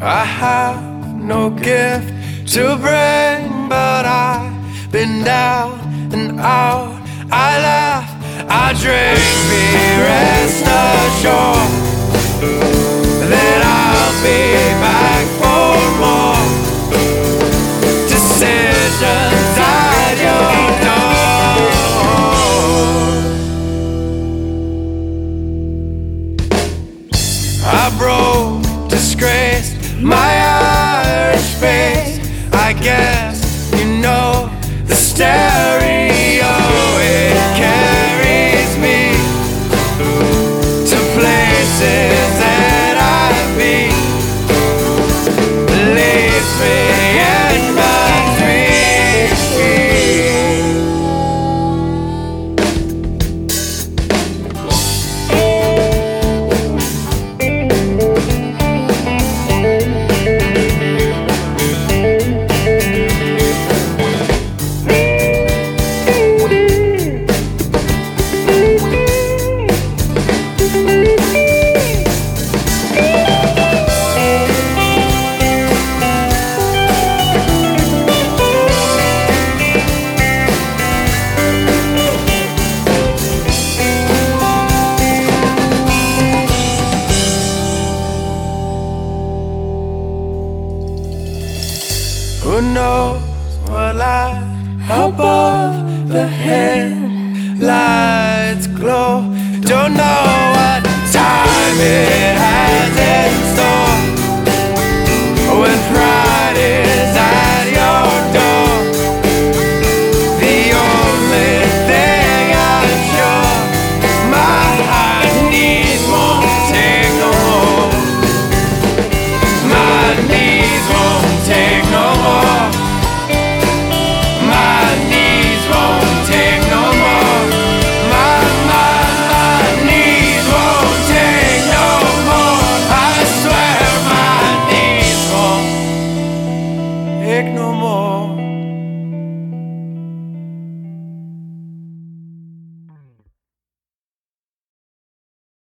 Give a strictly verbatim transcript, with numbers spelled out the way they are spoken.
I have no gift to bring, but I've been down and out. I laugh, I drink beer, rest assured that I'll be back for more decisions at your door. I broke, disgraced my Irish face. I guess you know the stereo. It carries me to places that I've been, leaves me in my who knows what lies above the headlights glow. Don't know what time it has in store when pride is at your door. The only thing I'm sure, my knees won't take no more. My knees won't take no more. My knees won't take no more. My, my, my knees won't take no more. I swear my knees won't take no more.